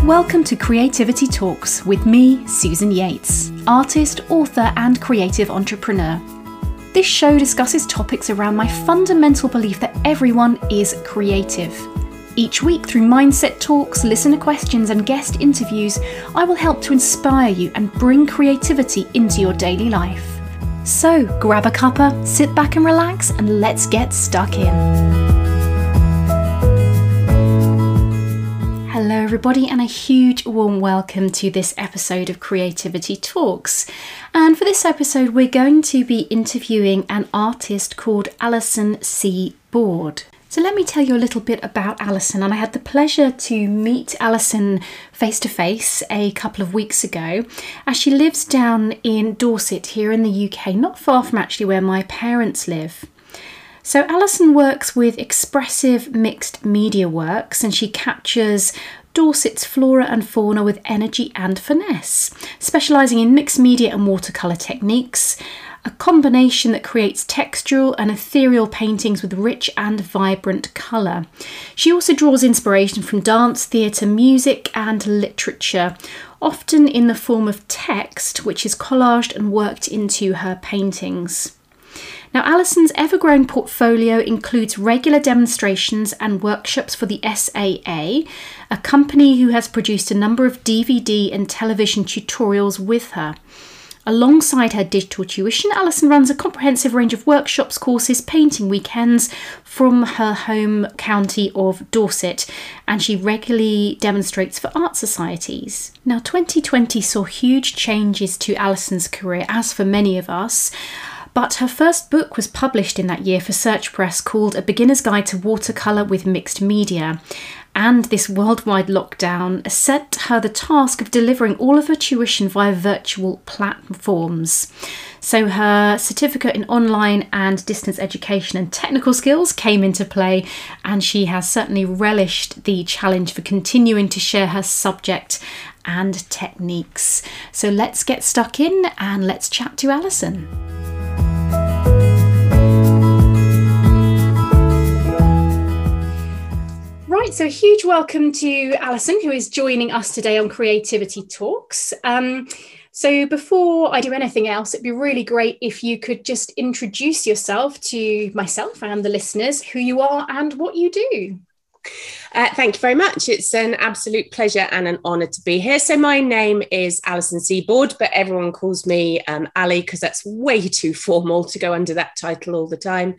Welcome to Creativity Talks with me, Susan Yates, artist, author, and creative entrepreneur. This show discusses topics around my fundamental belief that everyone is creative. Each week, through mindset talks, listener questions, and guest interviews, I will help to inspire you and bring creativity into your daily life. So, grab a cuppa, sit back and relax, and let's get stuck in. Hello everybody, and a huge warm welcome to this episode of Creativity Talks. And for this episode we're going to be interviewing an artist called Alison C. Board. So let me tell you a little bit about Alison. And I had the pleasure to meet Alison face to face a couple of weeks ago, as she lives down in Dorset here in the UK, not far from actually where my parents live. So Alison works with expressive mixed media works, and she captures Dorset's flora and fauna with energy and finesse, specialising in mixed media and watercolour techniques, a combination that creates textural and ethereal paintings with rich and vibrant colour. She also draws inspiration from dance, theatre, music and literature, often in the form of text, which is collaged and worked into her paintings. Now, Alison's ever-growing portfolio includes regular demonstrations and workshops for the SAA, a company who has produced a number of DVD and television tutorials with her. Alongside her digital tuition, Alison runs a comprehensive range of workshops, courses, painting weekends from her home county of Dorset, and she regularly demonstrates for art societies. Now, 2020 saw huge changes to Alison's career, as for many of us. But her first book was published in that year for Search Press, called A Beginner's Guide to Watercolour with Mixed Media. And this worldwide lockdown set her the task of delivering all of her tuition via virtual platforms. So her certificate in online and distance education and technical skills came into play, and she has certainly relished the challenge for continuing to share her subject and techniques. So let's get stuck in and let's chat to Alison. Right, so a huge welcome to Alison, who is joining us today on Creativity Talks. So before I do anything else, it'd be really great if you could just introduce yourself to myself and the listeners, who you are and what you do. Thank you very much. It's an absolute pleasure and an honour to be here. So my name is Alison C. Board, but everyone calls me Ali, because that's way too formal to go under that title all the time.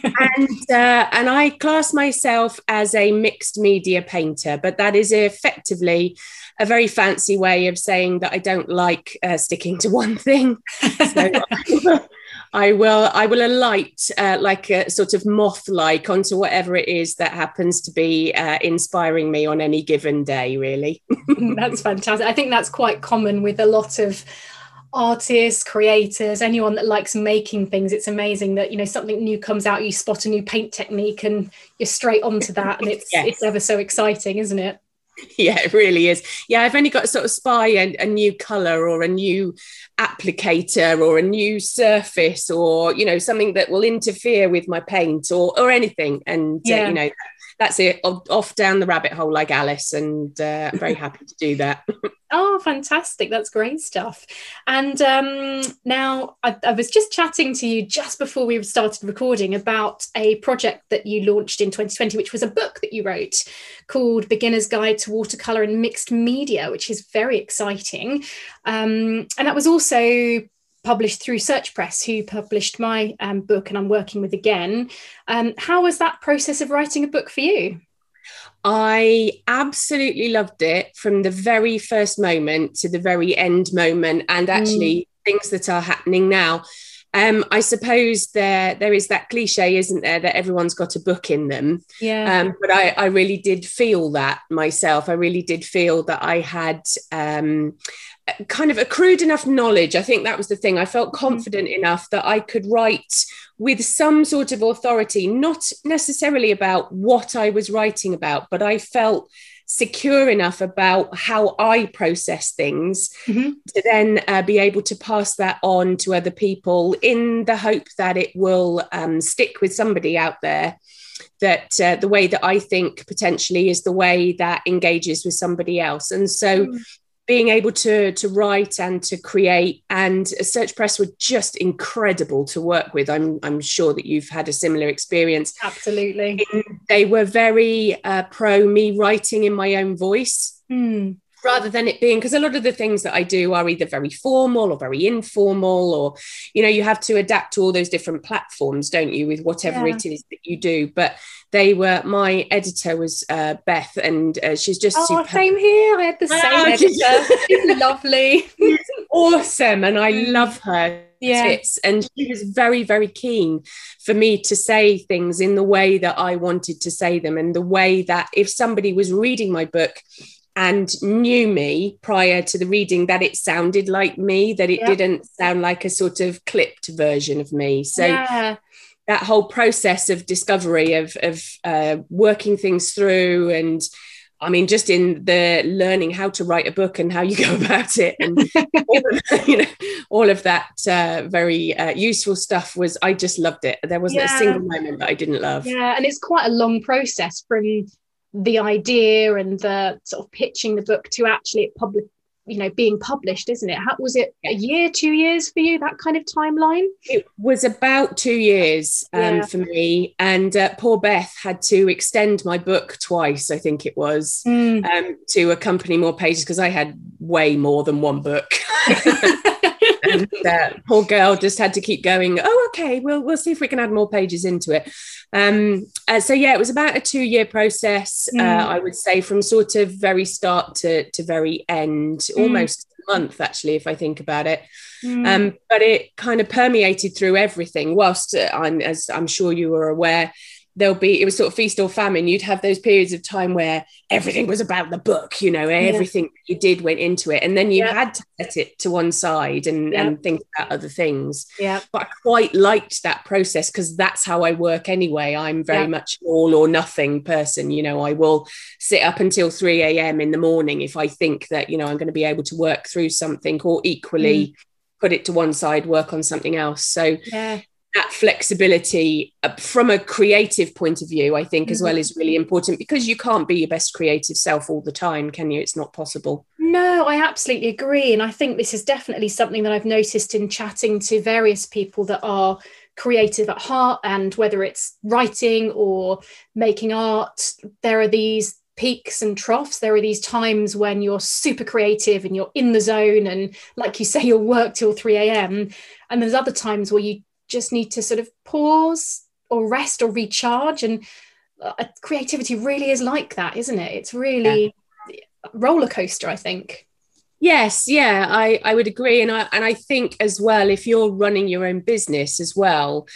and I class myself as a mixed media painter, but that is effectively a very fancy way of saying that I don't like sticking to one thing. So I will alight like a sort of moth-like onto whatever it is that happens to be inspiring me on any given day, really. That's fantastic. I think that's quite common with a lot of artists, creators, anyone that likes making things. It's amazing that, you know, something new comes out, you spot a new paint technique and you're straight onto that, and it's ever so exciting, isn't it? Yeah, it really is. Yeah, I've only got to sort of spy a new colour or a new applicator or a new surface, or, you know, something that will interfere with my paint or anything. And, you know, that's it, off down the rabbit hole like Alice, and I'm very happy to do that. Oh, fantastic. That's great stuff. And now I was just chatting to you just before we started recording about a project that you launched in 2020, which was a book that you wrote called Beginner's Guide to Watercolour and Mixed Media, which is very exciting. And that was also published through Search Press, who published my book, and I'm working with again. How was that process of writing a book for you? I absolutely loved it from the very first moment to the very end moment, and actually things that are happening now. I suppose there is that cliche, isn't there, that everyone's got a book in them. Yeah. But I really did feel that myself. I really did feel that I had kind of accrued enough knowledge. I think that was the thing. I felt confident enough that I could write with some sort of authority, not necessarily about what I was writing about, but I felt secure enough about how I process things to then be able to pass that on to other people, in the hope that it will stick with somebody out there that the way that I think potentially is the way that engages with somebody else. And so being able to write and to create, and Search Press were just incredible to work with. I'm sure that you've had a similar experience. Absolutely. They were very pro me writing in my own voice. Rather than it being, because a lot of the things that I do are either very formal or very informal, or, you know, you have to adapt to all those different platforms, don't you, with whatever it is that you do. But my editor was Beth, and she's just superb. Same here. I had the same editor. She's lovely. She's awesome, and I love her. Tits. And she was very, very keen for me to say things in the way that I wanted to say them, and the way that if somebody was reading my book and knew me prior to the reading, that it sounded like me, that it didn't sound like a sort of clipped version of me. So that whole process of discovery, of working things through, and I mean, just in the learning how to write a book and how you go about it, and all of that very useful stuff I just loved it. There wasn't a single moment that I didn't love. Yeah, and it's quite a long process from the idea and the sort of pitching the book to actually being published, isn't it? How was it? A year, 2 years for you, that kind of timeline? It was about 2 years for me, and poor Beth had to extend my book twice, I think it was, to accompany more pages, because I had way more than one book. And poor girl just had to keep going, okay, we'll see if we can add more pages into it. So it was about a 2-year process, I would say, from sort of very start to very end, almost a month actually, if I think about it. But it kind of permeated through everything, whilst as I'm sure you were aware, it was sort of feast or famine. You'd have those periods of time where everything was about the book, everything you did went into it. And then you had to set it to one side and think about other things. Yeah. But I quite liked that process, because that's how I work anyway. I'm very much an all or nothing person. I will sit up until 3 a.m. in the morning if I think that, I'm going to be able to work through something, or equally put it to one side, work on something else. So that flexibility from a creative point of view, I think, as well, is really important, because you can't be your best creative self all the time, can you? It's not possible. No, I absolutely agree. And I think this is definitely something that I've noticed in chatting to various people that are creative at heart, and whether it's writing or making art, there are these peaks and troughs. There are these times when you're super creative and you're in the zone, and like you say, you'll work till 3 a.m. And there's other times where you just need to sort of pause or rest or recharge, and creativity really is like that, isn't it? It's really a roller coaster, I think. Yes, I would agree, and I think as well, if you're running your own business as well,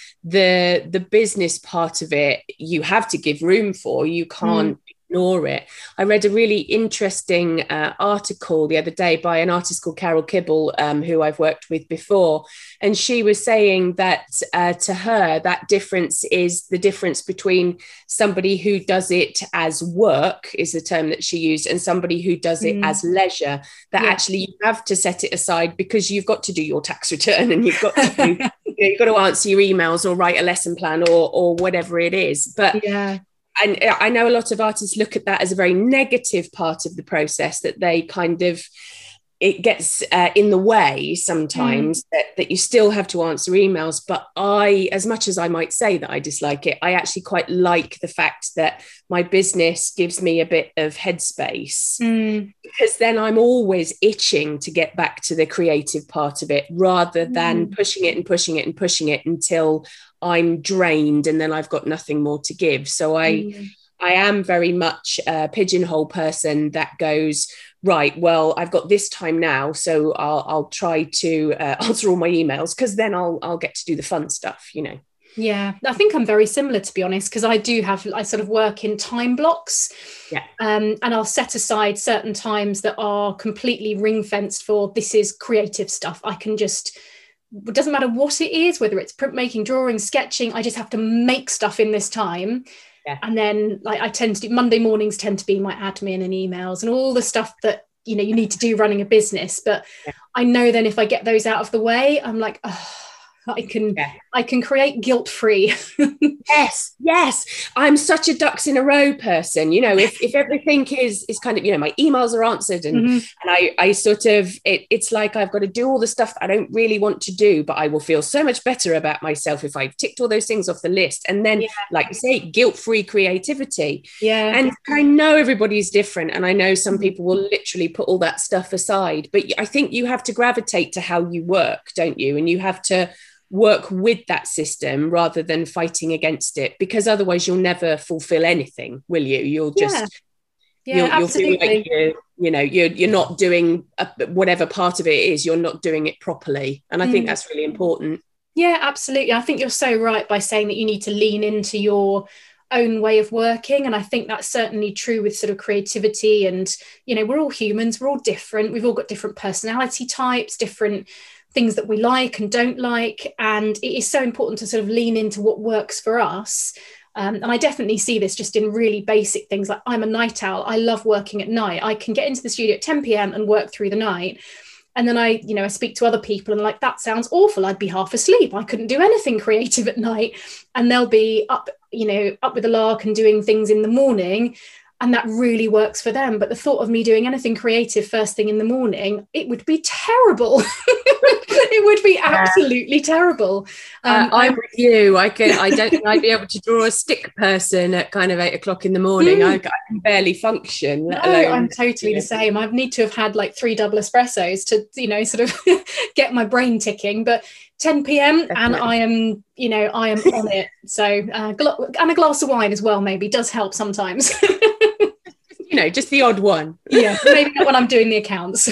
the business part of it you have to give room for. You can't ignore it. I read a really interesting article the other day by an artist called Carol Kibble, who I've worked with before, and she was saying that to her, that difference is the difference between somebody who does it as work, is the term that she used, and somebody who does it as leisure. That actually you have to set it aside, because you've got to do your tax return, and you've got to do, you've got to answer your emails or write a lesson plan or whatever it is. But and I know a lot of artists look at that as a very negative part of the process, that they kind of, it gets in the way sometimes, that you still have to answer emails. But as much as I might say that I dislike it, I actually quite like the fact that my business gives me a bit of headspace, because then I'm always itching to get back to the creative part of it, rather than pushing it and pushing it and pushing it until I'm drained and then I've got nothing more to give. So I am very much a pigeonhole person that goes, right, well, I've got this time now, so I'll try to answer all my emails, because then I'll get to do the fun stuff, Yeah, I think I'm very similar, to be honest, because I sort of work in time blocks, and I'll set aside certain times that are completely ring fenced for, this is creative stuff. I can just, it doesn't matter what it is, whether it's printmaking, drawing, sketching, I just have to make stuff in this time. And then I tend to do, Monday mornings tend to be my admin and emails and all the stuff that, you need to do running a business. But I know then if I get those out of the way, I'm like, I can I can create guilt-free. Yes. I'm such a ducks in a row person. If everything is kind of, my emails are answered and I sort of, it's like I've got to do all the stuff I don't really want to do, but I will feel so much better about myself if I've ticked all those things off the list. And then, like you say, guilt-free creativity. Yeah. And I know everybody's different. And I know some people will literally put all that stuff aside. But I think you have to gravitate to how you work, don't you? And you have to work with that system rather than fighting against it, because otherwise you'll never fulfill anything, will you? You'll just you'll feel like you're not doing whatever part of it is, you're not doing it properly. And I think that's really important. Yeah, absolutely. I think you're so right by saying that you need to lean into your own way of working, and I think that's certainly true with sort of creativity. And we're all humans, we're all different, we've all got different personality types, different things that we like and don't like, and it is so important to sort of lean into what works for us. And I definitely see this just in really basic things, like I'm a night owl. I love working at night. I can get into the studio at 10 p.m. and work through the night. And then I speak to other people and like, that sounds awful. I'd be half asleep. I couldn't do anything creative at night. And they'll be up with a lark and doing things in the morning. And that really works for them. But the thought of me doing anything creative first thing in the morning, it would be terrible. It would be absolutely terrible. I'm with you. I don't think I'd be able to draw a stick person at kind of 8 o'clock in the morning. I can barely function. No, I'm totally the same. I need to have had like 3 double espressos to, sort of get my brain ticking. But 10 p.m. Definitely. And I am on it. So and a glass of wine as well maybe does help sometimes. Just the odd one. Yeah, maybe not when I'm doing the accounts.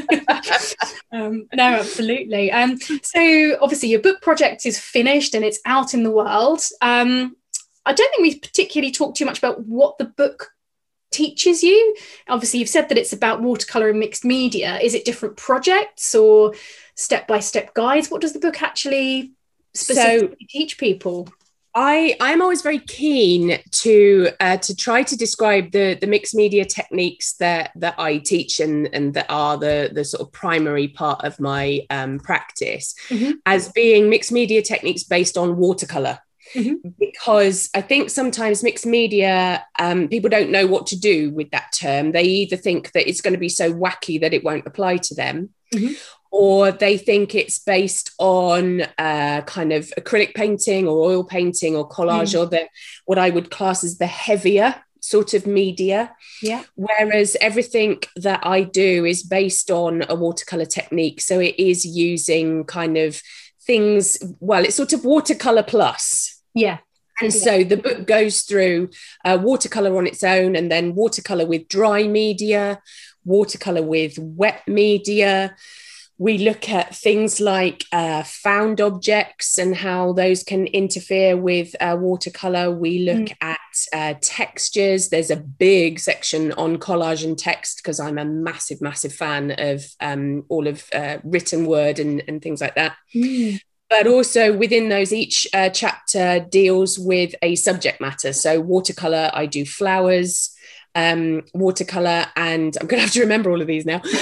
No, absolutely. So obviously your book project is finished and it's out in the world. I don't think we've particularly talked too much about what the book teaches you. Obviously you've said that it's about watercolour and mixed media. Is it different projects or step-by-step guides? What does the book actually specifically teach people? I'm always very keen to try to describe the mixed media techniques that I teach and that are the sort of primary part of my practice as being mixed media techniques based on watercolor. Because I think sometimes mixed media, people don't know what to do with that term. They either think that it's going to be so wacky that it won't apply to them, or they think it's based on kind of acrylic painting or oil painting or collage or what I would class as the heavier sort of media. Yeah. Whereas everything that I do is based on a watercolor technique. So it is using kind of things, well, it's sort of watercolor plus. Yeah. And so the book goes through watercolor on its own, and then watercolor with dry media, watercolor with wet media. We look at things like found objects and how those can interfere with watercolor. We look at textures. There's a big section on collage and text because I'm a massive, massive fan of all of written word and things like that. But also within those, each chapter deals with a subject matter. So watercolor, I do flowers. Watercolor, and I'm gonna have to remember all of these now.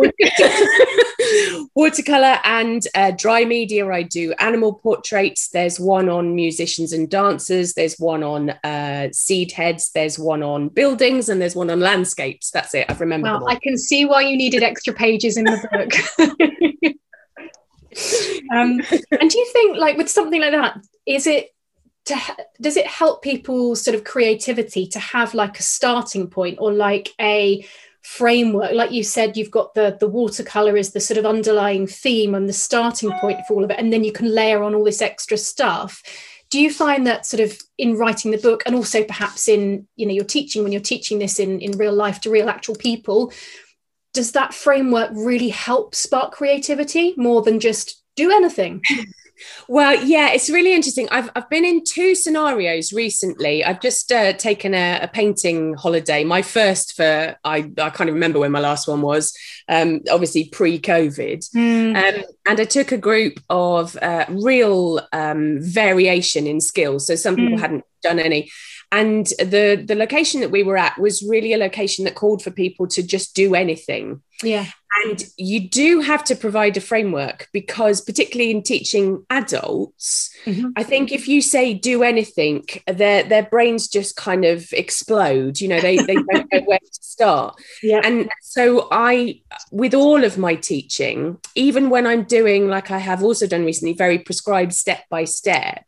Watercolor and dry media, I do animal portraits. There's one on musicians and dancers. There's one on seed heads. There's one on buildings, and there's one on landscapes. That's it. I've remembered them all. I can see why you needed extra pages in the book. And do you think, like, with something like that, does it help people's sort of creativity to have like a starting point or like a framework? Like you said, you've got the watercolor is the sort of underlying theme and the starting point for all of it, and then you can layer on all this extra stuff. Do you find that sort of in writing the book, and also perhaps in your teaching, when you're teaching this in real life to real actual people, does that framework really help spark creativity more than just do anything? Well, yeah, it's really interesting. I've been in 2 scenarios recently. I've just taken a painting holiday. My first I can't even remember when my last one was, obviously pre-COVID. And I took a group of real variation in skills. So some people hadn't done any. And the location that we were at was really a location that called for people to just do anything. Yeah. And you do have to provide a framework, because particularly in teaching adults, I think if you say do anything, their brains just kind of explode. You know, they don't know where to start. Yeah. And so with all of my teaching, even when I'm doing, like I have also done recently, very prescribed step by step,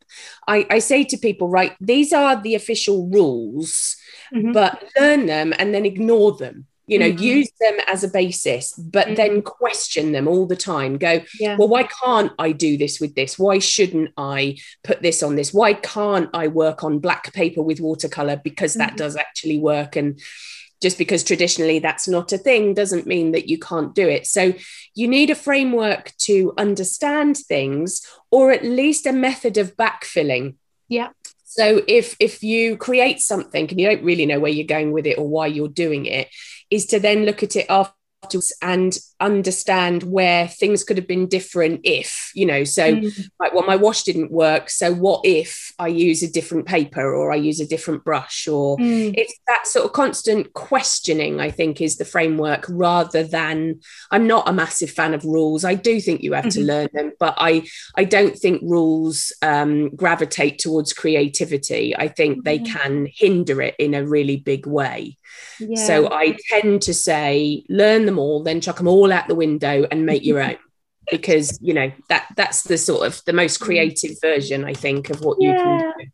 I say to people, right, these are the official rules, but learn them and then ignore them. You know, use them as a basis, but then question them all the time. Go, well, why can't I do this with this? Why shouldn't I put this on this? Why can't I work on black paper with watercolor? Because that does actually work. And just because traditionally that's not a thing doesn't mean that you can't do it. So you need a framework to understand things, or at least a method of backfilling. Yeah. So if you create something and you don't really know where you're going with it or why you're doing it, is to then look at it afterwards and understand where things could have been different if, you know, so like, well, my wash didn't work, so what if I use a different paper or I use a different brush? Or it's that sort of constant questioning, I think, is the framework, rather than, I'm not a massive fan of rules. I do think you have to learn them, but I don't think rules gravitate towards creativity. I think they can hinder it in a really big way. Yeah. So I tend to say, learn them all, then chuck them all out the window and make your own, because, you know, that's the sort of the most creative version, I think, of what you can do.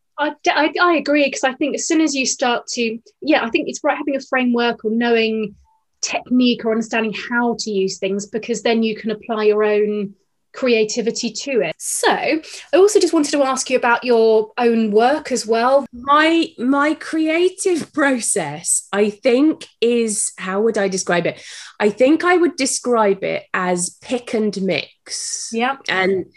I agree, because I think as soon as you start to, I think it's right having a framework or knowing technique or understanding how to use things, because then you can apply your own creativity to it. So I also just wanted to ask you about your own work as well. My creative process, I think, is, how would I describe it? I think I would describe it as pick and mix. Yeah. And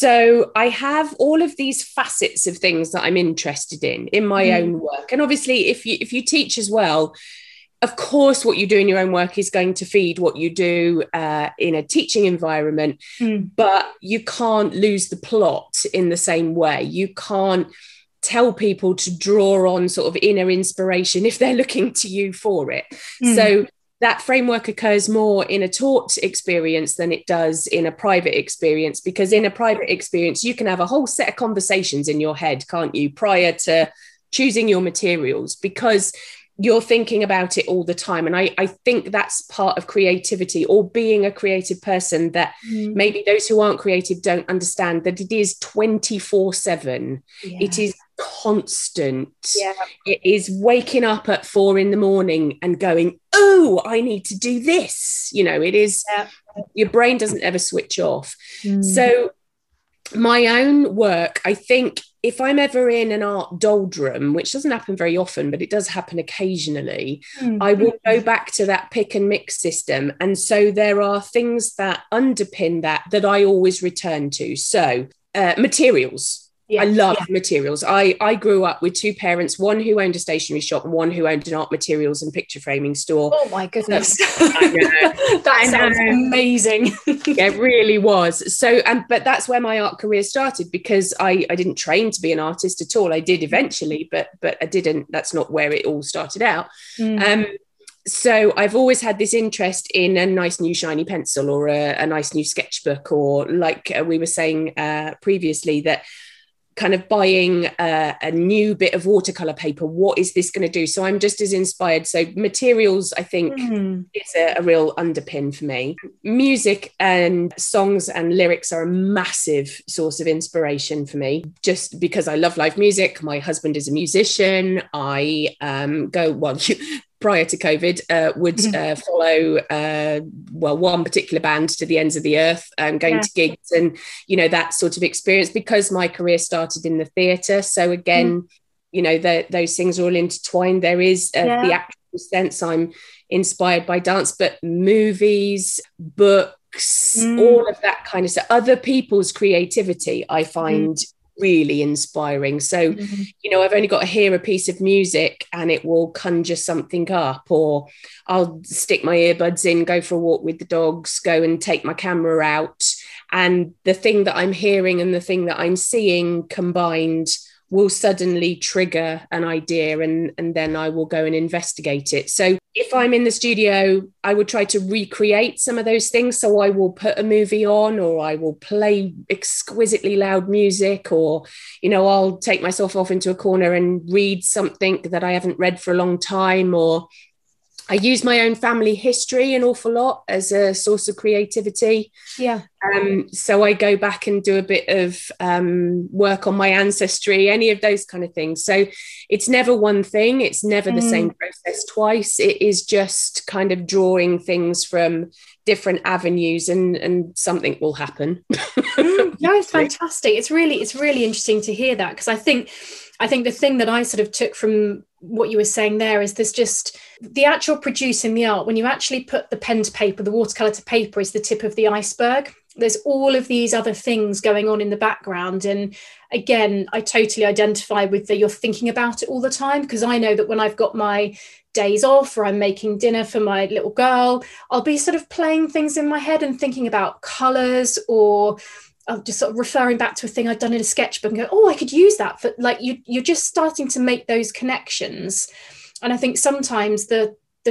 so I have all of these facets of things that I'm interested in my own work. And obviously if you teach as well, of course, what you do in your own work is going to feed what you do in a teaching environment, but you can't lose the plot in the same way. You can't tell people to draw on sort of inner inspiration if they're looking to you for it. So that framework occurs more in a taught experience than it does in a private experience, because in a private experience, you can have a whole set of conversations in your head, can't you, prior to choosing your materials, because you're thinking about it all the time. And I think that's part of creativity, or being a creative person, that maybe those who aren't creative don't understand, that it is 24/7. It is constant. It is waking up at 4 a.m. and going, oh, I need to do this. You know, it is, your brain doesn't ever switch off. So my own work, I think, if I'm ever in an art doldrum, which doesn't happen very often, but it does happen occasionally, I will go back to that pick and mix system. And so there are things that underpin that I always return to. So materials. I love materials. I grew up with two parents, one who owned a stationery shop and one who owned an art materials and picture framing store. Oh my goodness. I know. That sounds amazing. Yeah, it really was. So, but that's where my art career started, because I didn't train to be an artist at all. I did eventually, but I didn't, that's not where it all started out. So I've always had this interest in a nice new shiny pencil, or a nice new sketchbook, or like we were saying previously, that kind of buying a new bit of watercolor paper. What is this going to do? So I'm just as inspired. So materials, I think, is a real underpin for me. Music and songs and lyrics are a massive source of inspiration for me, just because I love live music. My husband is a musician. I prior to COVID, would follow, one particular band to the ends of the earth, going to gigs and, you know, that sort of experience, because my career started in the theatre. So again, you know, those things are all intertwined. There is the actual sense I'm inspired by dance, but movies, books, all of that kind of stuff, other people's creativity, I find really inspiring. So, you know, I've only got to hear a piece of music and it will conjure something up, or I'll stick my earbuds in, go for a walk with the dogs, go and take my camera out, and the thing that I'm hearing and the thing that I'm seeing combined will suddenly trigger an idea, and then I will go and investigate it. So if I'm in the studio, I would try to recreate some of those things. So I will put a movie on, or I will play exquisitely loud music, or, you know, I'll take myself off into a corner and read something that I haven't read for a long time, or I use my own family history an awful lot as a source of creativity. Yeah. So I go back and do a bit of work on my ancestry, any of those kind of things. So it's never one thing. It's never the same process twice. It is just kind of drawing things from different avenues, and something will happen. No, it's fantastic. It's really interesting to hear that, because I think the thing that I sort of took from what you were saying there is there's just the actual producing the art. When you actually put the pen to paper, the watercolor to paper is the tip of the iceberg. There's all of these other things going on in the background. And again, I totally identify with that you're thinking about it all the time, because I know that when I've got my days off or I'm making dinner for my little girl, I'll be sort of playing things in my head and thinking about colors, or I'm just sort of referring back to a thing I'd done in a sketchbook and go, oh, I could use that for, like, you're just starting to make those connections. And I think sometimes the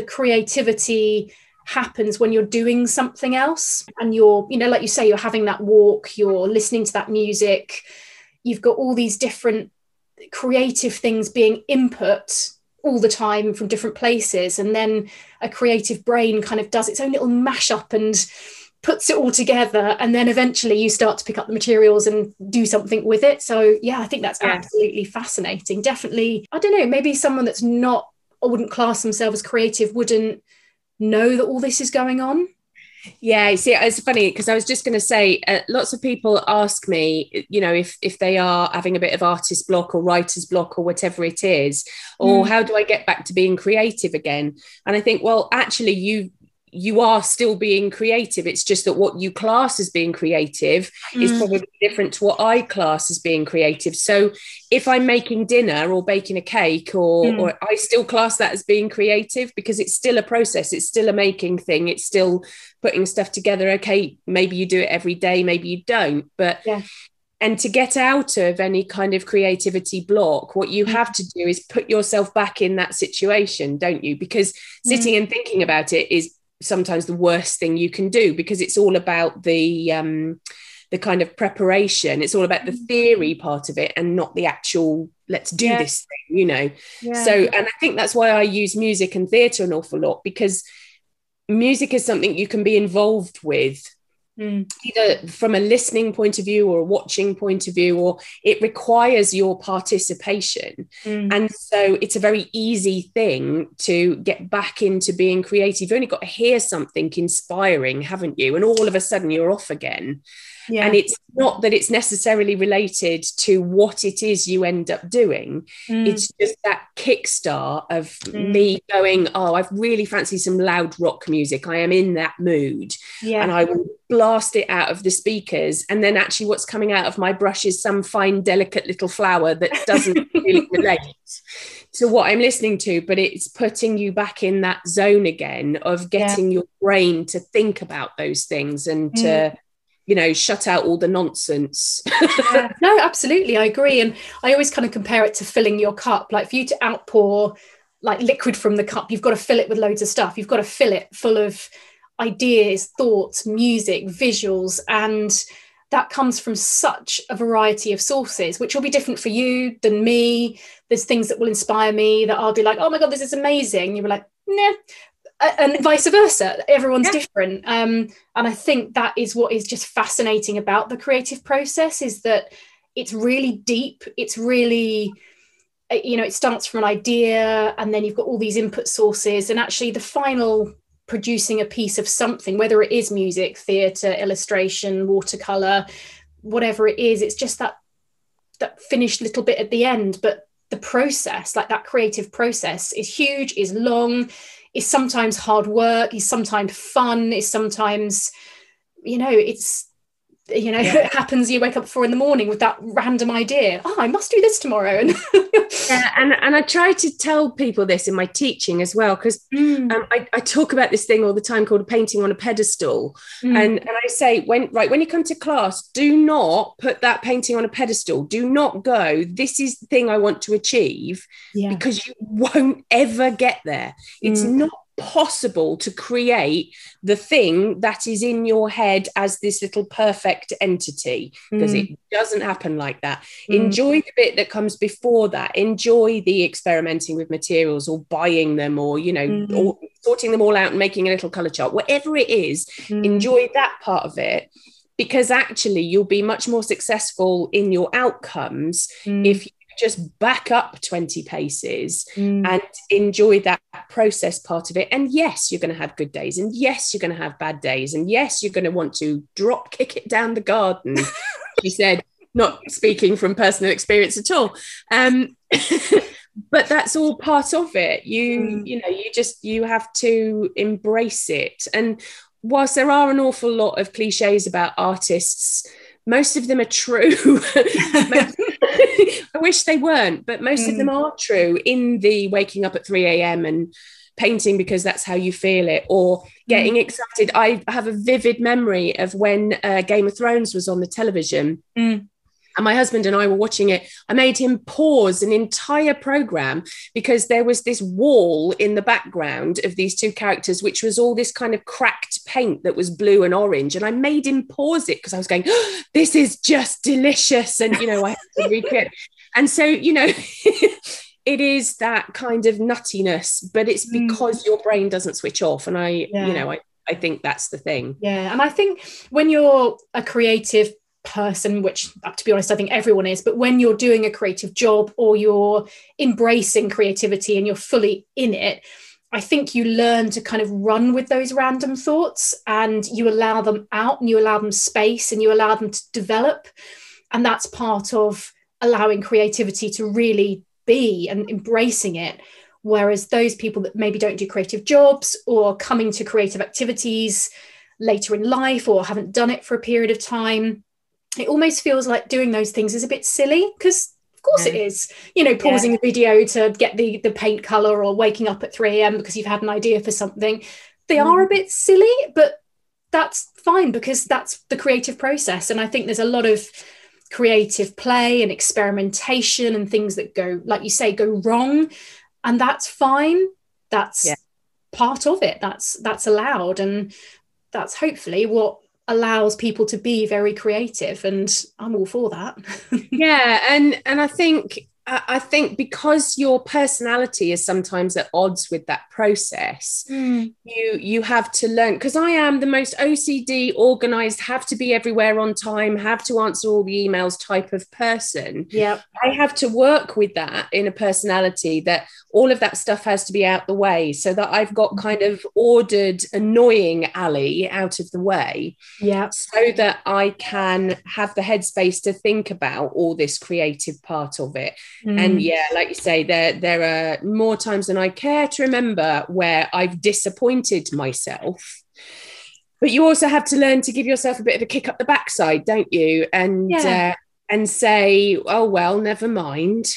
creativity happens when you're doing something else, and you're, you know, like you say, you're having that walk, you're listening to that music, you've got all these different creative things being input all the time from different places. And then a creative brain kind of does its own little mashup and puts it all together, and then eventually you start to pick up the materials and do something with it. So yeah, I think that's absolutely fascinating. Definitely, I don't know, maybe someone that's not, or wouldn't class themselves as creative, wouldn't know that all this is going on. Yeah, see, it's funny because I was just going to say, lots of people ask me, you know, if they are having a bit of artist block or writer's block or whatever it is, or how do I get back to being creative again? And I think, well, actually, you are still being creative. It's just that what you class as being creative is probably different to what I class as being creative. So if I'm making dinner or baking a cake, or I still class that as being creative, because it's still a process. It's still a making thing. It's still putting stuff together. Okay, maybe you do it every day, maybe you don't. But and to get out of any kind of creativity block, what you have to do is put yourself back in that situation, don't you? Because sitting and thinking about it is sometimes the worst thing you can do, because it's all about the kind of preparation. It's all about the theory part of it, and not the actual let's do this thing, you know. So, and I think that's why I use music and theatre an awful lot, because music is something you can be involved with, either from a listening point of view or a watching point of view, or it requires your participation. And so it's a very easy thing to get back into being creative. You've only got to hear something inspiring, haven't you? And all of a sudden you're off again. And it's not that it's necessarily related to what it is you end up doing. It's just that kickstart of me going, oh, I've really fancied some loud rock music. I am in that mood. And I will blast it out of the speakers. And then actually what's coming out of my brush is some fine, delicate little flower that doesn't really relate to what I'm listening to, but it's putting you back in that zone again of getting your brain to think about those things and to, you know, shut out all the nonsense. No, absolutely, I agree. And I always kind of compare it to filling your cup. Like, for you to outpour like liquid from the cup, you've got to fill it with loads of stuff. You've got to fill it full of ideas, thoughts, music, visuals, and that comes from such a variety of sources, which will be different for you than me. There's things that will inspire me that I'll be like, oh my God, this is amazing. You'll be like, nah. And vice versa. Everyone's different. And I think that is what is just fascinating about the creative process, is that it's really deep. It's really, you know, it starts from an idea, and then you've got all these input sources, and actually the final producing a piece of something, whether it is music, theatre, illustration, watercolour, whatever it is, it's just that finished little bit at the end. But the process, like that creative process, is huge, is long, is sometimes hard work, is sometimes fun, is sometimes, you know, it's It happens, you wake up 4 a.m. with that random idea, I must do this tomorrow. And and I try to tell people this in my teaching as well, because I talk about this thing all the time called a painting on a pedestal. And I say, when you come to class, do not put that painting on a pedestal. Do not go, this is the thing I want to achieve, because you won't ever get there. It's not possible to create the thing that is in your head as this little perfect entity, because it doesn't happen like that. Enjoy the bit that comes before that. Enjoy the experimenting with materials, or buying them, or or sorting them all out and making a little color chart, whatever it is. Enjoy that part of it, because actually you'll be much more successful in your outcomes if you just back up 20 paces and enjoy that process part of it. And yes, you're going to have good days, and yes, you're going to have bad days, and yes, you're going to want to drop kick it down the garden. She said, not speaking from personal experience at all. But that's all part of it. You have to embrace it. And whilst there are an awful lot of cliches about artists, most of them are true. I wish they weren't, but most of them are true. In the waking up at 3 a.m. and painting because that's how you feel it, or getting excited. I have a vivid memory of when Game of Thrones was on the television. And my husband and I were watching it. I made him pause an entire program because there was this wall in the background of these two characters, which was all this kind of cracked paint that was blue and orange. And I made him pause it because I was going, this is just delicious. And, I had to recreate. And so, it is that kind of nuttiness, but it's because your brain doesn't switch off. And I think that's the thing. Yeah. And I think when you're a creative person, which to be honest I think everyone is, but when you're doing a creative job or you're embracing creativity and you're fully in it, I think you learn to kind of run with those random thoughts, and you allow them out, and you allow them space, and you allow them to develop. And that's part of allowing creativity to really be, and embracing it. Whereas those people that maybe don't do creative jobs, or coming to creative activities later in life, or haven't done it for a period of time, it almost feels like doing those things is a bit silly, because of course it is, pausing a video to get the paint color, or waking up at 3 a.m. because you've had an idea for something. They are a bit silly, but that's fine, because that's the creative process. And I think there's a lot of creative play and experimentation and things that go, like you say, go wrong. And that's fine. That's part of it. That's allowed. And that's hopefully what allows people to be very creative, and I'm all for that. And I think because your personality is sometimes at odds with that process, you have to learn, because I am the most OCD, organized, have to be everywhere on time, have to answer all the emails type of person. I have to work with that in a personality, that all of that stuff has to be out the way, so that I've got kind of ordered, annoying Ali out of the way, so that I can have the headspace to think about all this creative part of it. And like you say, there are more times than I care to remember where I've disappointed myself. But you also have to learn to give yourself a bit of a kick up the backside, don't you? And say, oh, well, never mind.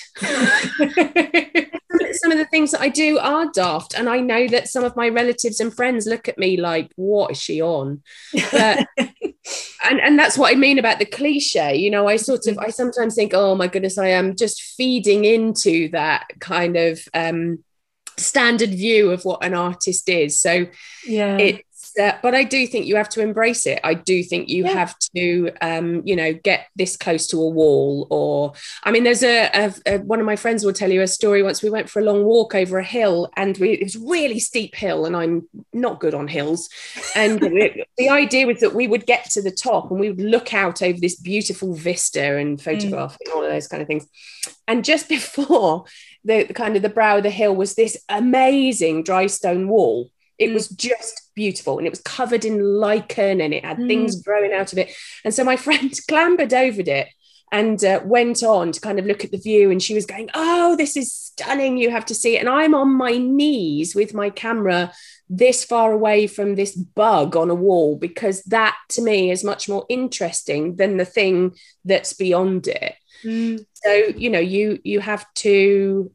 Some of the things that I do are daft, and I know that some of my relatives and friends look at me like, what is she on? But, and that's what I mean about the cliche. I sometimes think, oh my goodness, I am just feeding into that kind of standard view of what an artist is. So but I do think you have to embrace it. I do think you have to, get this close to a wall. Or, I mean, there's one of my friends will tell you a story. Once we went for a long walk over a hill, and it was a really steep hill, and I'm not good on hills. And the idea was that we would get to the top and we would look out over this beautiful vista and photograph and all of those kind of things. And just before the brow of the hill was this amazing dry stone wall. It was just beautiful, and it was covered in lichen, and it had things growing out of it. And so my friend clambered over it and went on to kind of look at the view, and she was going, oh, this is stunning, you have to see it. And I'm on my knees with my camera this far away from this bug on a wall, because that to me is much more interesting than the thing that's beyond it. So, you know, you have to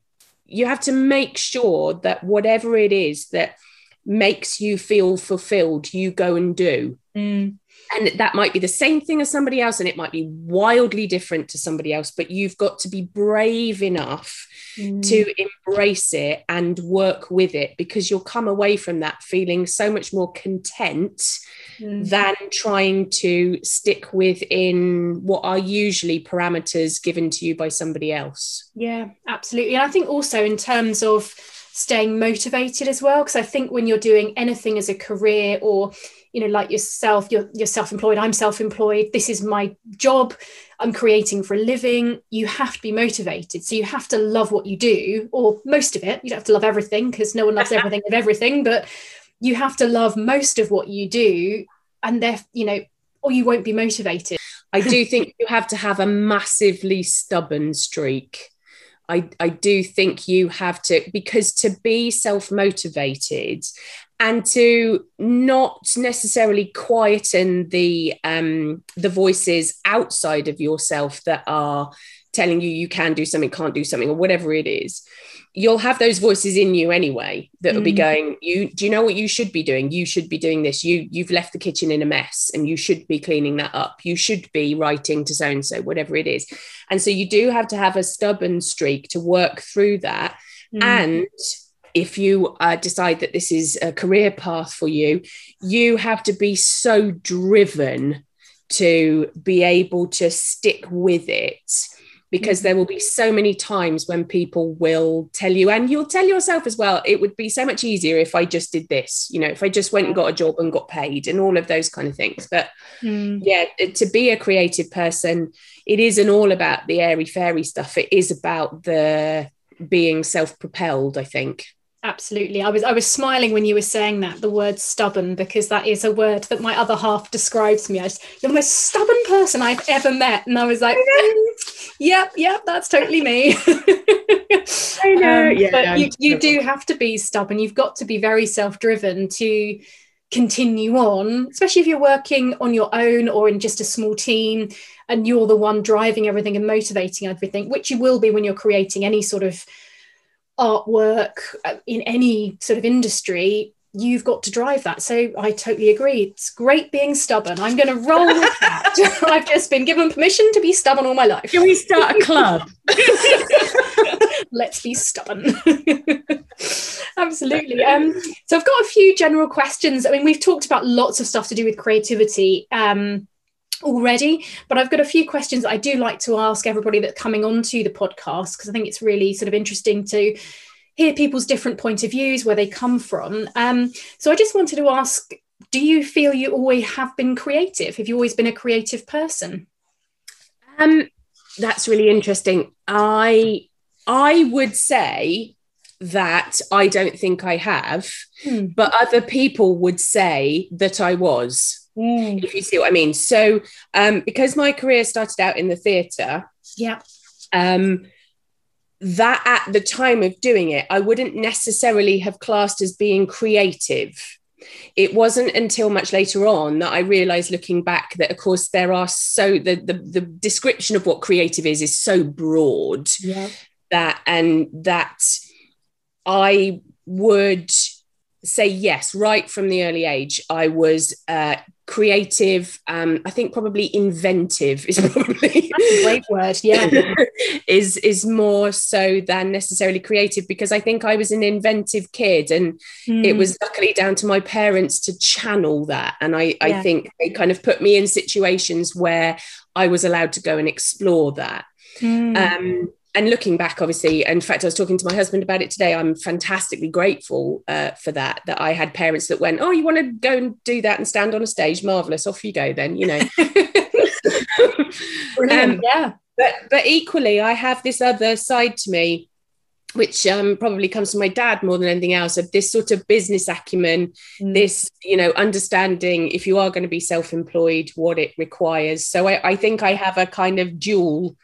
make sure that whatever it is that makes you feel fulfilled, you go and do. And that might be the same thing as somebody else, and it might be wildly different to somebody else, but you've got to be brave enough to embrace it and work with it, because you'll come away from that feeling so much more content than trying to stick within what are usually parameters given to you by somebody else. Yeah, absolutely. And I think also in terms of staying motivated as well, because I think when you're doing anything as a career, or you know, like yourself, you're self-employed, I'm self-employed, this is my job, I'm creating for a living, you have to be motivated. So you have to love what you do, or most of it. You don't have to love everything, because no one loves everything of everything, but you have to love most of what you do, and you know, or you won't be motivated. I do think you have to have a massively stubborn streak. I do think you have to, because to be self-motivated and to not necessarily quieten the voices outside of yourself that are telling you can do something, can't do something, or whatever it is, you'll have those voices in you anyway that will be going, do you know what you should be doing? You should be doing this. You've left the kitchen in a mess and you should be cleaning that up. You should be writing to so-and-so, whatever it is. And so you do have to have a stubborn streak to work through that. And if you decide that this is a career path for you, you have to be so driven to be able to stick with it, because there will be so many times when people will tell you, and you'll tell yourself as well, it would be so much easier if I just did this, you know, if I just went and got a job and got paid and all of those kind of things. But yeah, to be a creative person, it isn't all about the airy fairy stuff. It is about the being self-propelled, I think. Absolutely. I was smiling when you were saying that, the word stubborn, because that is a word that my other half describes me as. You're the most stubborn person I've ever met. And I was like, yep, that's totally me. I know. But you do have to be stubborn. You've got to be very self-driven to continue on, especially if you're working on your own or in just a small team and you're the one driving everything and motivating everything, which you will be when you're creating any sort of artwork in any sort of industry. You've got to drive that. So I totally agree. It's great being stubborn. I'm going to roll with that. I've just been given permission to be stubborn all my life. Can we start a club? Let's be stubborn. Absolutely. So I've got a few general questions. I mean, we've talked about lots of stuff to do with creativity already, but I've got a few questions that I do like to ask everybody that's coming onto the podcast, because I think it's really sort of interesting to hear people's different point of views, where they come from. So I just wanted to ask, do you feel you always have been creative? Have you always been a creative person? That's really interesting. I would say that I don't think I have, but other people would say that I was. If you see what I mean. So because my career started out in the theatre, that at the time of doing it, I wouldn't necessarily have classed as being creative. It wasn't until much later on that I realised, looking back, that of course there are the description of what creative is so broad that I would say yes, right from the early age, I was creative. I think probably inventive is probably that's a great word. Yeah, is more so than necessarily creative, because I think I was an inventive kid, and it was luckily down to my parents to channel that. And I think they kind of put me in situations where I was allowed to go and explore that. And looking back, obviously, in fact, I was talking to my husband about it today. I'm fantastically grateful for that I had parents that went, oh, you want to go and do that and stand on a stage? Marvellous. Off you go then, you know. Brilliant, yeah. But equally, I have this other side to me, which probably comes from my dad more than anything else, of this sort of business acumen, this, you know, understanding if you are going to be self-employed, what it requires. So I think I have a kind of dual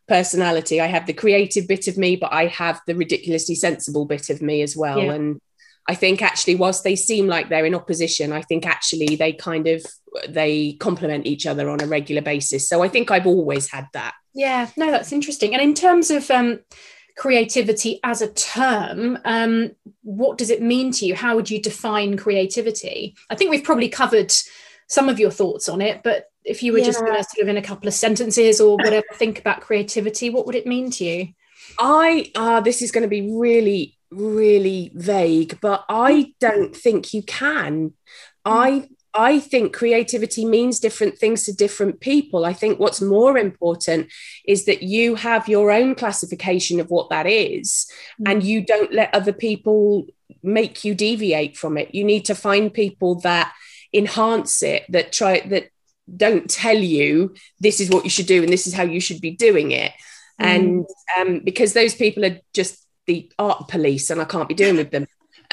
personality. I have the creative bit of me, but I have the ridiculously sensible bit of me as well. And I think actually, whilst they seem like they're in opposition, I think actually they complement each other on a regular basis. So I think I've always had that. Yeah, no, that's interesting. And in terms of creativity as a term, what does it mean to you? How would you define creativity? I think we've probably covered some of your thoughts on it, but if you were just going to sort of in a couple of sentences or whatever think about creativity, what would it mean to you? This is going to be really, really vague, but I don't think you can. I think creativity means different things to different people. I think what's more important is that you have your own classification of what that is, and you don't let other people make you deviate from it. You need to find people that enhance it, that don't tell you this is what you should do and this is how you should be doing it. And because those people are just the art police and I can't be doing with them.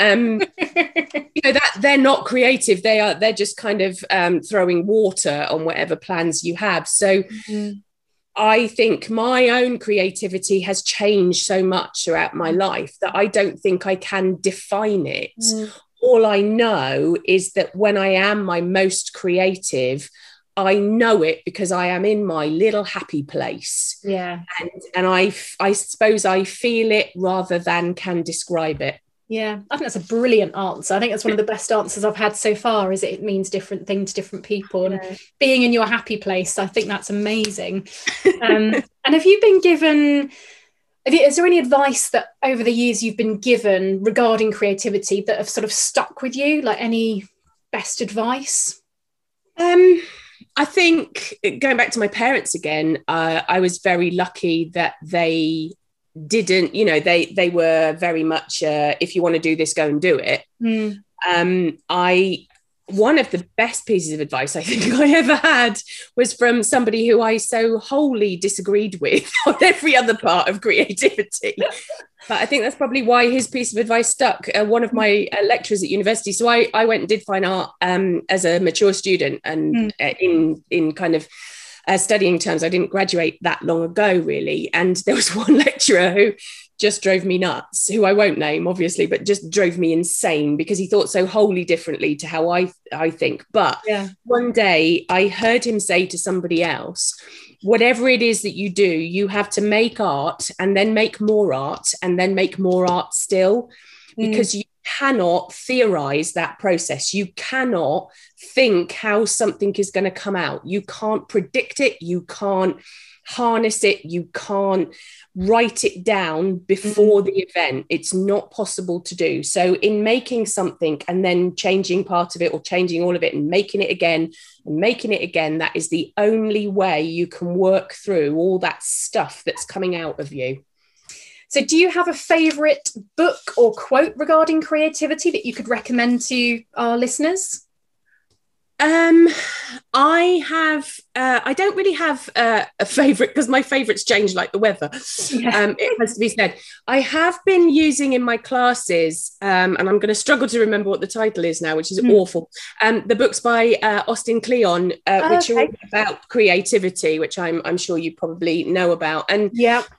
That they're not creative. They're just kind of throwing water on whatever plans you have. So I think my own creativity has changed so much throughout my life that I don't think I can define it. All I know is that when I am my most creative, I know it because I am in my little happy place. Yeah. And I suppose I feel it rather than can describe it. Yeah, I think that's a brilliant answer. I think that's one of the best answers I've had so far, is it means different things to different people. And being in your happy place, I think that's amazing. And have you been given, is there any advice that over the years you've been given regarding creativity that have sort of stuck with you? Like any best advice? I think going back to my parents again, I was very lucky that they didn't, they were very much if you want to do this, go and do it. One of the best pieces of advice I think I ever had was from somebody who I so wholly disagreed with on every other part of creativity. But I think that's probably why his piece of advice stuck. One of my lecturers at university. So I went and did fine art as a mature student, and in kind of studying terms, I didn't graduate that long ago, really. And there was one lecturer who just drove me nuts, who I won't name, obviously, but just drove me insane because he thought so wholly differently to how I think. But one day I heard him say to somebody else, whatever it is that you do, you have to make art and then make more art and then make more art still, because you cannot theorize that process. You cannot think how something is going to come out. You can't predict it. You can't harness it. You can't write it down before the event. It's not possible to do. So in making something and then changing part of it or changing all of it and making it again and making it again, that is the only way you can work through all that stuff that's coming out of you. So do you have a favourite book or quote regarding creativity that you could recommend to our listeners? I don't really have a favourite because my favourites change like the weather. It has to be said. I have been using in my classes, and I'm going to struggle to remember what the title is now, which is awful. The books by Austin Kleon, which are about creativity, which I'm sure you probably know about. And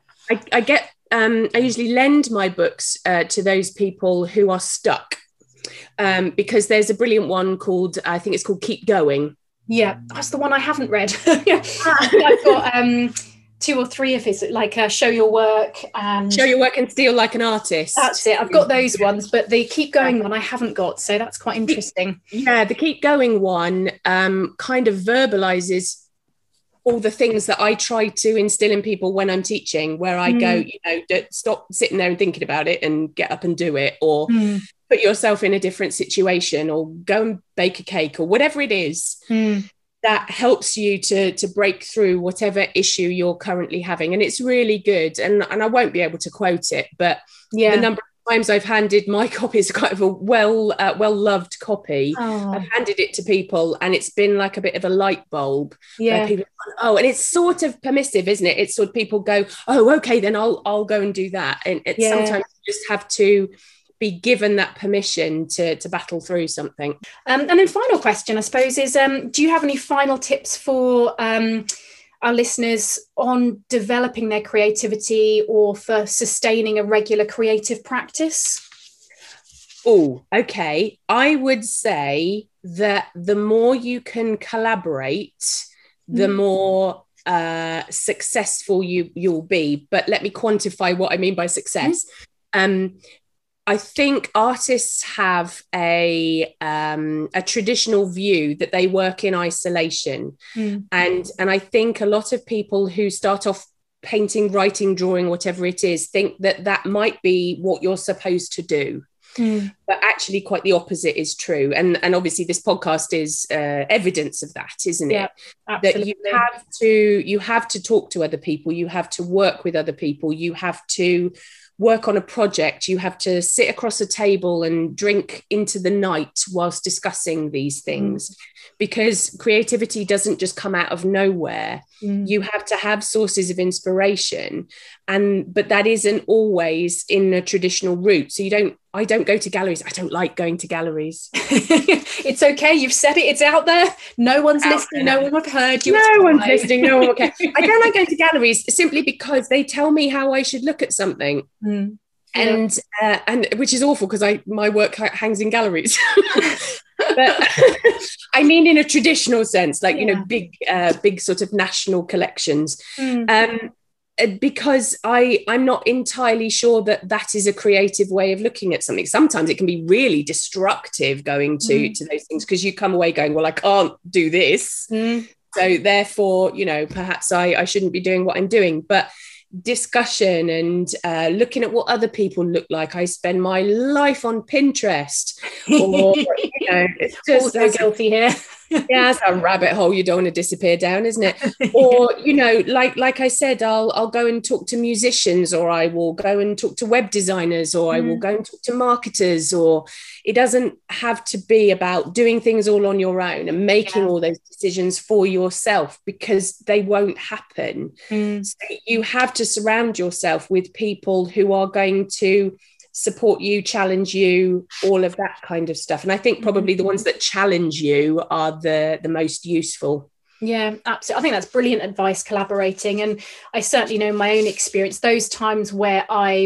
I usually lend my books to those people who are stuck. Because there's a brilliant one called, I think it's called Keep Going. Yeah, that's the one I haven't read. I've got 2 or 3 of his, like Show Your Work and Steal Like an Artist. That's it. I've got those ones, but the Keep Going one I haven't got, so that's quite interesting. Yeah, the Keep Going one kind of verbalizes all the things that I try to instill in people when I'm teaching, where I go, stop sitting there and thinking about it and get up and do it, or put yourself in a different situation, or go and bake a cake, or whatever it is that helps you to break through whatever issue you're currently having. And it's really good. And I won't be able to quote it, but the number of times I've handed my copy, is kind of a well-loved copy. I've handed it to people and it's been like a bit of a light bulb. Where people go, and it's sort of permissive, isn't it? It's sort of people go, oh, okay, then I'll go and do that. And sometimes you just have to be given that permission to battle through something. And then final question, I suppose, is do you have any final tips for our listeners on developing their creativity or for sustaining a regular creative practice? Oh, okay. I would say that the more you can collaborate, the more successful you'll be. But let me quantify what I mean by success. I think artists have a traditional view that they work in isolation, and I think a lot of people who start off painting, writing, drawing, whatever it is, think that that might be what you're supposed to do. But actually quite the opposite is true, and obviously this podcast is evidence of that, isn't it? Absolutely. That you have to talk to other people, you have to work with other people, you have to work on a project, you have to sit across a table and drink into the night whilst discussing these things, because creativity doesn't just come out of nowhere. You have to have sources of inspiration, but that isn't always in a traditional route. So I don't go to galleries. I don't like going to galleries. It's okay. You've said it. It's out there. No one's listening. No one have heard you. No one's listening. No one will care. I don't like going to galleries simply because they tell me how I should look at something. And which is awful because my work hangs in galleries. But I mean, in a traditional sense, like, you know, big sort of national collections. Because I'm not entirely sure that is a creative way of looking at something. Sometimes it can be really destructive going to those things, because you come away going, well, I can't do this. So therefore, you know, perhaps I shouldn't be doing what I'm doing. But discussion and looking at what other people look like. I spend my life on Pinterest, or you know, it's just so guilty here. Yeah, it's a rabbit hole you don't want to disappear down, isn't it? Or, you know, like I said, I'll go and talk to musicians, or I will go and talk to web designers, or I will go and talk to marketers. Or it doesn't have to be about doing things all on your own and making all those decisions for yourself, because they won't happen. So you have to surround yourself with people who are going to support you, challenge you, all of that kind of stuff. And I think probably the ones that challenge you are the most useful. Yeah, absolutely. I think that's brilliant advice, collaborating. And I certainly know my own experience, those times where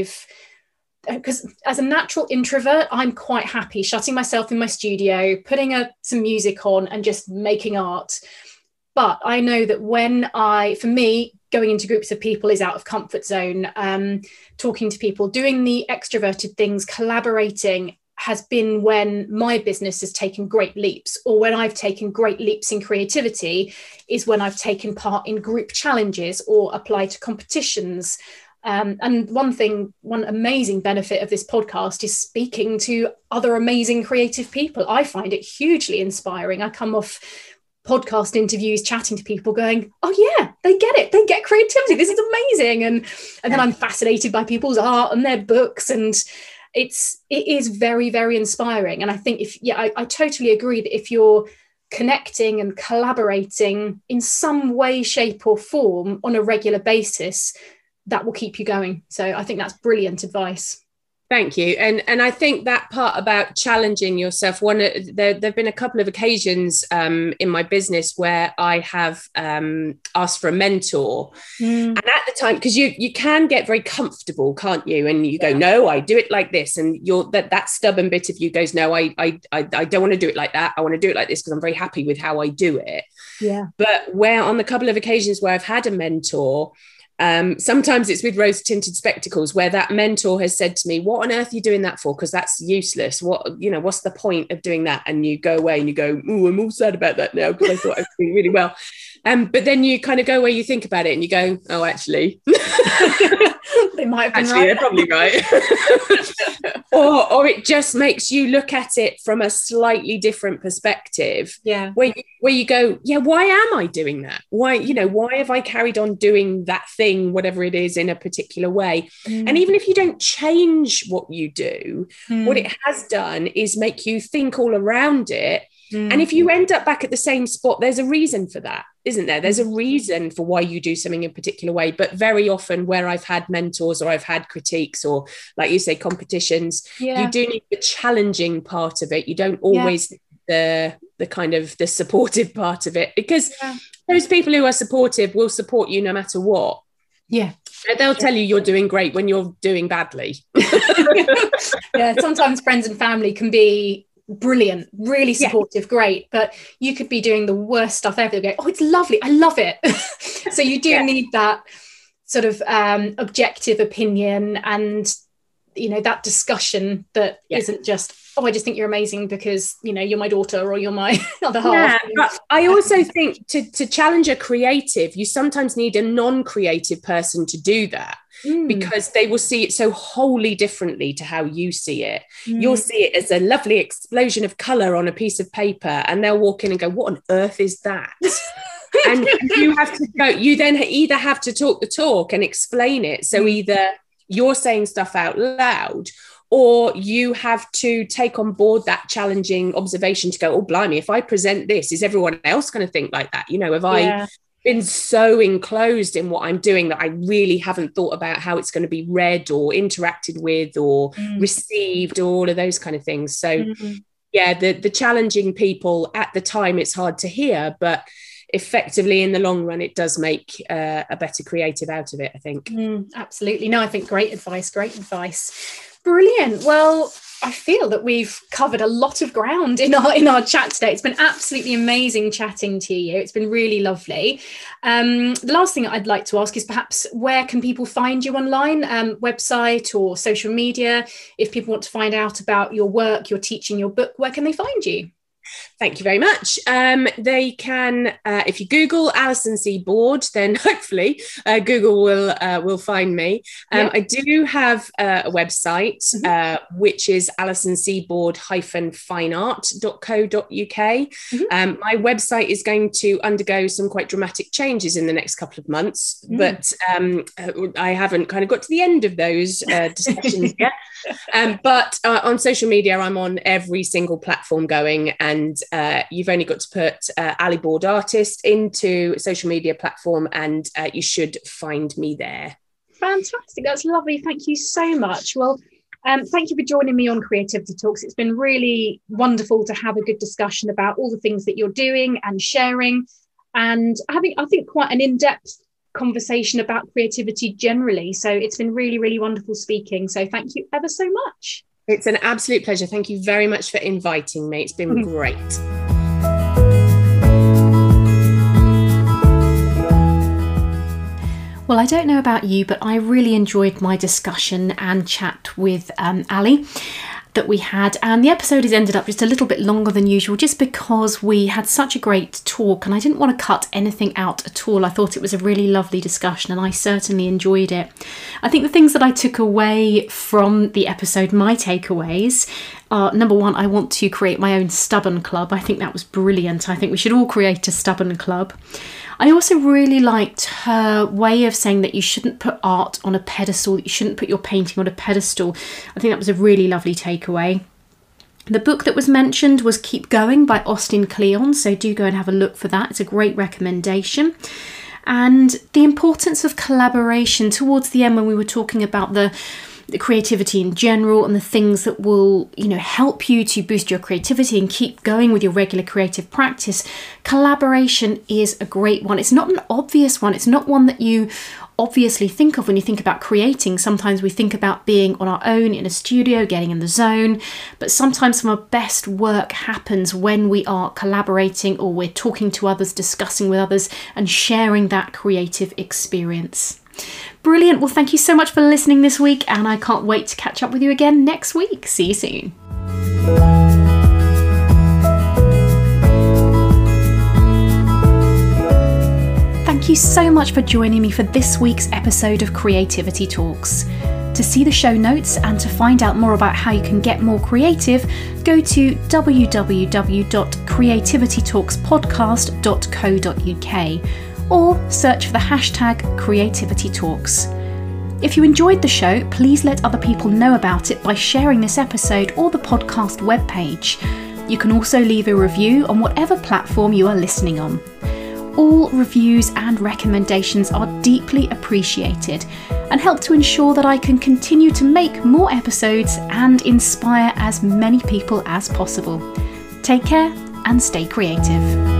because as a natural introvert, I'm quite happy shutting myself in my studio, putting some music on and just making art. But I know that for me, going into groups of people is out of comfort zone. Talking to people, doing the extroverted things, collaborating has been when my business has taken great leaps, or when I've taken great leaps in creativity is when I've taken part in group challenges or applied to competitions. And one amazing benefit of this podcast is speaking to other amazing creative people. I find it hugely inspiring. I come off podcast interviews chatting to people going, oh yeah, they get it, they get creativity, this is amazing, and then I'm fascinated by people's art and their books, and it is very, very inspiring. And I think I totally agree that if you're connecting and collaborating in some way, shape or form on a regular basis, that will keep you going. So I think that's brilliant advice. Thank you. And I think that part about challenging yourself, there have been a couple of occasions in my business where I have asked for a mentor. And at the time, because you can get very comfortable, can't you? And you go, no, I do it like this. And that stubborn bit of you goes, no, I don't want to do it like that. I want to do it like this because I'm very happy with how I do it. Yeah. But where on the couple of occasions where I've had a mentor, sometimes it's with rose-tinted spectacles, where that mentor has said to me, what on earth are you doing that for? Because that's useless. What's the point of doing that? And you go away and you go, oh, I'm all sad about that now because I thought I was doing really well. But then you kind of go where you think about it and you go, oh, actually, they might have been actually, they're probably right. or it just makes you look at it from a slightly different perspective. Yeah. Where you go, yeah, why am I doing that? Why have I carried on doing that thing, whatever it is, in a particular way? And even if you don't change what you do, what it has done is make you think all around it. And if you end up back at the same spot, there's a reason for that, isn't there? There's a reason for why you do something in a particular way. But very often where I've had mentors or I've had critiques or, like you say, competitions, you do need the challenging part of it. You don't always need the kind of the supportive part of it, because those people who are supportive will support you no matter what. Yeah, They'll tell you you're doing great when you're doing badly. Yeah, sometimes friends and family can be brilliant, really supportive, great, but you could be doing the worst stuff ever. They'll go, oh, it's lovely, I love it. So you do need that sort of objective opinion, and that discussion that isn't just, oh, I just think you're amazing because you're my daughter or you're my other half. But I also think to challenge a creative, you sometimes need a non-creative person to do that. Because they will see it so wholly differently to how you see it. You'll see it as a lovely explosion of colour on a piece of paper, and they'll walk in and go, what on earth is that? And you have to go, you then either have to talk the talk and explain it. So either you're saying stuff out loud, or you have to take on board that challenging observation to go, oh, blimey, if I present this, is everyone else going to think like that? Have I been so enclosed in what I'm doing that I really haven't thought about how it's going to be read or interacted with or received, or all of those kind of things. So the challenging people at the time, it's hard to hear, but effectively in the long run, it does make a better creative out of it, I think. Absolutely. No, I think great advice. Brilliant. Well, I feel that we've covered a lot of ground in our chat today. It's been absolutely amazing chatting to you. It's been really lovely. The last thing I'd like to ask is perhaps, where can people find you online, website or social media? If people want to find out about your work, your teaching, your book, where can they find you? Thank you very much. They can, if you Google Alison Seaboard, then hopefully Google will find me. I do have a website, which is alisonseaboard-fineart.co.uk. My website is going to undergo some quite dramatic changes in the next couple of months, but I haven't kind of got to the end of those discussions yet. But on social media, I'm on every single platform going, and you've only got to put Ali Board Artist into a social media platform, and you should find me there. Fantastic. That's lovely. Thank you so much. Well, thank you for joining me on Creativity Talks. It's been really wonderful to have a good discussion about all the things that you're doing and sharing, and I think quite an in-depth conversation about creativity generally. So it's been really, really wonderful speaking. So thank you ever so much. It's an absolute pleasure. Thank you very much for inviting me. It's been great. Well, I don't know about you, but I really enjoyed my discussion and chat with Ali that we had, and the episode has ended up just a little bit longer than usual, just because we had such a great talk and I didn't want to cut anything out at all. I thought it was a really lovely discussion and I certainly enjoyed it. I think the things that I took away from the episode, my takeaways, are, number one, I want to create my own stubborn club. I think that was brilliant. I think we should all create a stubborn club. I also really liked her way of saying that you shouldn't put art on a pedestal, that you shouldn't put your painting on a pedestal. I think that was a really lovely takeaway. The book that was mentioned was Keep Going by Austin Kleon, so do go and have a look for that. It's a great recommendation. And the importance of collaboration towards the end, when we were talking about the creativity in general and the things that will, help you to boost your creativity and keep going with your regular creative practice. Collaboration is a great one. It's not an obvious one. It's not one that you obviously think of when you think about creating. Sometimes we think about being on our own in a studio, getting in the zone, but sometimes some of our best work happens when we are collaborating, or we're talking to others, discussing with others, and sharing that creative experience. Brilliant. Well, thank you so much for listening this week, and I can't wait to catch up with you again next week. See you soon. Thank you so much for joining me for this week's episode of Creativity Talks. To see the show notes and to find out more about how you can get more creative, go to www.creativitytalkspodcast.co.uk or search for the hashtag Creativity Talks. If you enjoyed the show, please let other people know about it by sharing this episode or the podcast webpage. You can also leave a review on whatever platform you are listening on. All reviews and recommendations are deeply appreciated and help to ensure that I can continue to make more episodes and inspire as many people as possible. Take care and stay creative.